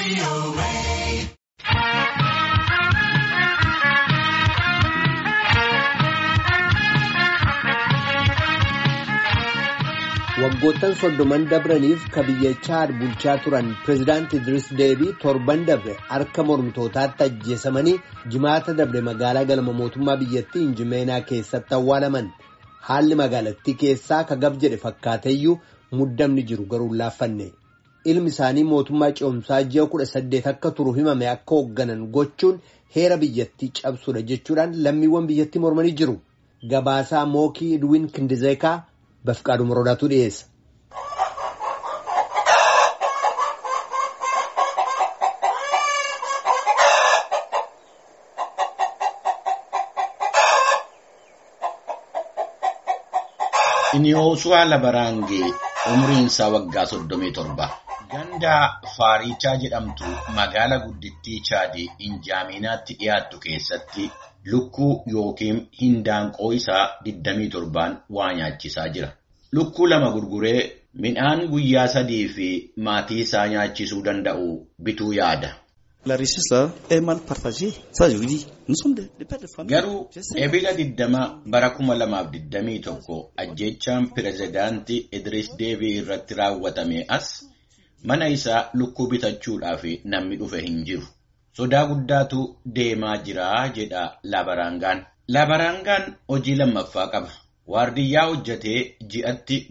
Waggoottan 30 dabraniif biyya Chaad bulchaa turan Pireezidaanti Idris Deebii torban dabre harka mormitootaatti ajjeesamanii jimaata dabre magaalaa galma mootummaa biyyattii Injimeenaa keessatti awwaalaman. Haalli magaalattii keessaa kagab jedhe fakkaateyyuu muddamni jiru garuu laaffanne. Ilmi isaanii mootummaa ce'umsaa ji'a 18 akka turu himame akka hoogganan gochuun heera biyyattii cabsuudha jechuudhaan lammiiwwan biyyattii mormanii jiru. Gabaasaa Mookii Edwin Kindizeekaa Bafqaaduu Moroodaatu dhiyeessa. Iniyoosuwaa Labaraangee umriin isaa waggaa 37. Ganda Faarichaa jedhamtu magaala guddittii Chaadii Injaaminaatti dhiyaattu keessatti lukkuu yookiin hindaanqoo isaa 27 waa nyaachisaa jira. Lukkuu 2 gurguree midhaan guyyaa 3 fi maatii isaa nyaachisuu danda'u bituu yaada. Garuu ebila 20 bara 2021 ajjeechaan Pireezidaantii Idris Deebii irratti raawwatame as mana isaa lukkuu bitachuudhaaf namni dhufe hin jiru. Sodaa guddaatu deemaa jira jedha Labaraangaan. Labaraangaan hojii lammaffaa qaba. Waardiyyaa hojjetee ji'atti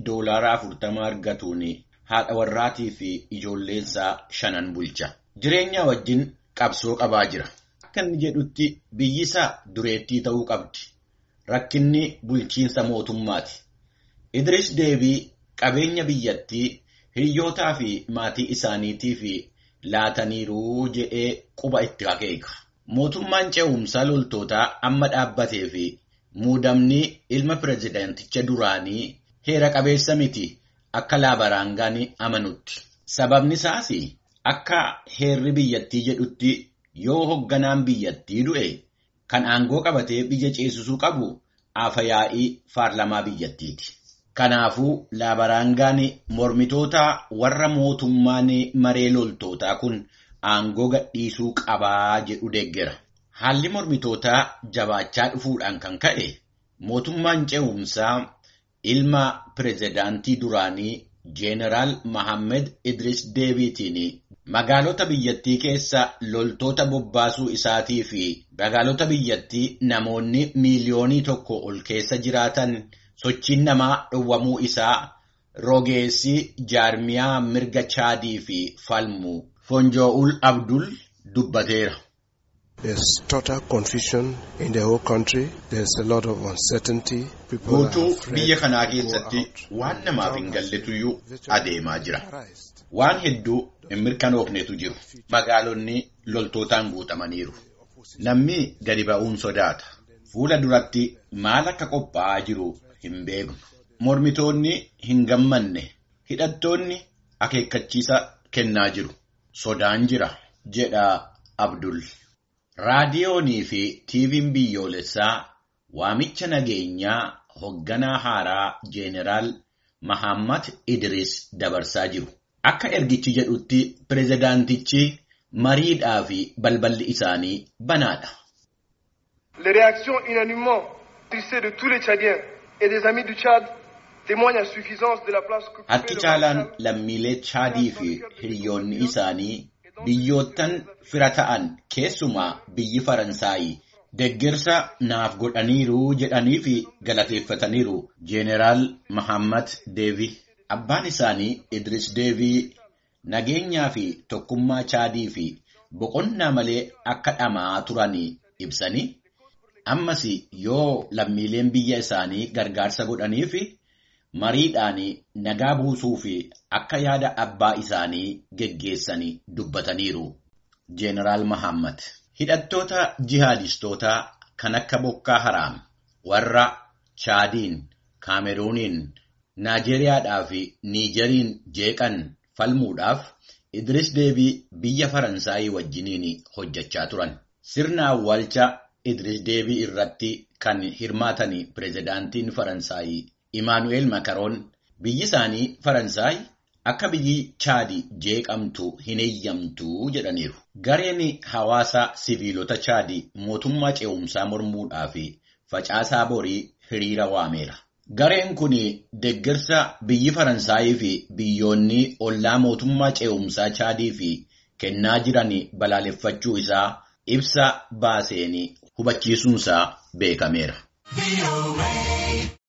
$40 argatuun haadha warraatii fi ijoolleensaa 5 bulcha. Jireenya wajjin qabsoo qabaa jira. Akka inni jedhutti biyyi isaa dureettii ta'uu qabdi. Rakkinni bulchiinsa mootummaati. Idris Deebii qabeenya biyyattii hiriyootaa fi maatii isaaniitiif laataniiru jedhee quba itti akeeka. Mootummaan ce'umsaa loltootaa amma dhaabbatee fi muudamni ilma pireezidaanticha duraanii heera qabeessa miti akka Labaraangaan amanutti. Sababni isaas akka heerri biyyattii jedhutti yoo hoogganaan biyyattii du'e kan aangoo qabatee biyya ceesisuu qabu afyaa'ii paarlamaa biyyattiiti. Kanaafuu Labaraangaan mormitoota warra mootummaan maree loltootaa kun aangoo gadhiisuu qabaa jedhu deeggera. Haalli mormitootaa jabaachaa dhufuudhaan kan ka'e mootummaan ce'umsaa ilma pireezidaantii duraanii Jeeneraal Mohammed Idris Deebiitiin magaalota biyyattii keessa loltoota bobbaasuu isaatii fi magaalota biyyattii namoonni miiliyoonii 1 ol keessa jiraatan sochiin namaa dhowwamuu isaa rogeessi jaarmiyaa mirga Chaadii fi falmu Fonjo'ul Abdul dubbateera. There's total confusion in the whole country. There's a lot of uncertainty. People are afraid. Biyya kanaa keessatti waan namaaf hin galletuyyuu adeemaa jira. Waan hedduu hin mirkanoofnetu jiru. Magaalonni loltootaan guutamaniiru. Namni gadi ba'uun sodaata. Fuula duratti maal akka qophaa'aa jiru hin beeknu. Mormitoonni hin gammanne. Hidhattoonni akeekkachiisa kennaa jiru. Sodaan jira jedha Abdul. Raadiyoonii fi TV'n biyyoolessaa waamicha nageenyaa hoogganaa haaraa Jeeneraal Mohammed Idris dabarsaa jiru. Akka ergichi jedhutti pireezidaantichi mariidhaa fi balballi isaanii banaadha. Les réactions unanimement tissées de tous les Tchadiens et des amis du Tchad témoignent à suffisance de la place que harki caalaan lammiilee Chaadii fi hiriyoonni isaanii biyyoottan fira ta'an keessumaa biyyi Faransaayii deeggarsa naaf godhaniiru jedhanii fi galateeffataniiru Jeeneraal Mohammed Deebii. Abbaan isaanii Idris Deebii nageenyaa fi tokkummaa Chaadii fi boqonnaa malee akka dhamaa turanii ibsanii ammas yoo lammiileen biyya isaanii gargaarsa godhanii fi mariidhaan nagaa buusuu fi akka yaada abbaa isaanii geggeessanii dubbataniiru. Jeeneraal Mohammed hidhattoota jihaadistootaa kan akka Bokkaa Haraam warra Chaadiin, Kaameruuniin, Naajeeriyaadhaa fi Niijeriin jeeqan falmuudhaaf Idris Deebii biyya Faransaayii wajjiniin hojjechaa turan. Sirna awwaalcha Idris Deebii irratti kan hirmaatanii pireezidaantiin Faransaayii Emmanuel Macron biyyi isaanii Faransaay akka biyyi Chaadii jeeqamtu hin eeyyamtu jedhaniiru. Gareen hawaasa siviilota Chaadii mootummaa ce'umsaa mormuudhaa fi facaasaa borii hiriira waameera. Gareen kun deeggarsa biyyi Faransaayii fi biyyoonni ollaa mootummaa ce'umsaa Chaadii fi kennaa jiran balaaleffachuu isaa ibsa baaseen hubachiisuunsaa beekameera.